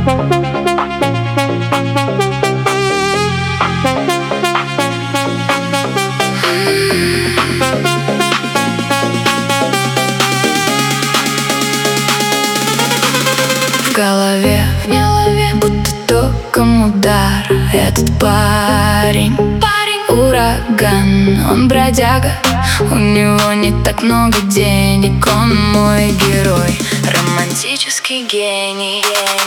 В голове будто током удар. Этот парень ураган, он бродяга. У него не так много денег, он мой герой, романтический гений.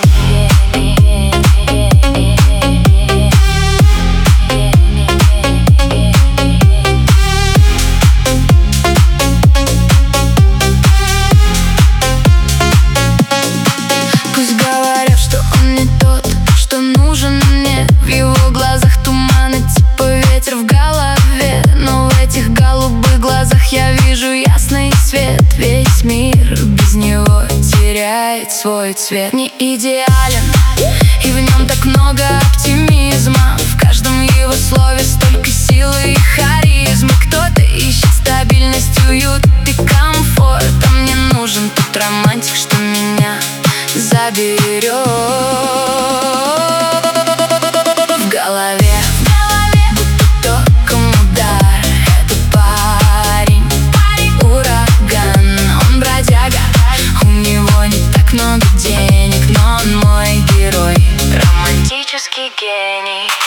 Пусть говорят, что он не тот, что нужен мне. В его глазах туман и типа ветер в голове, но в этих голубых глазах я вижу ясный свет. Весь мир без него теряет свой цвет. Не идеален, и в нем так много оптимизма. В каждом его слове столько силы и харизмы. Кто-то ищет стабильность, уют и комфорт, а мне нужен тот романтик, что меня заберет. В голове будто током удар. Этот парень ураган, он бродяга. У него не так много денег, но он мой герой, романтический гений.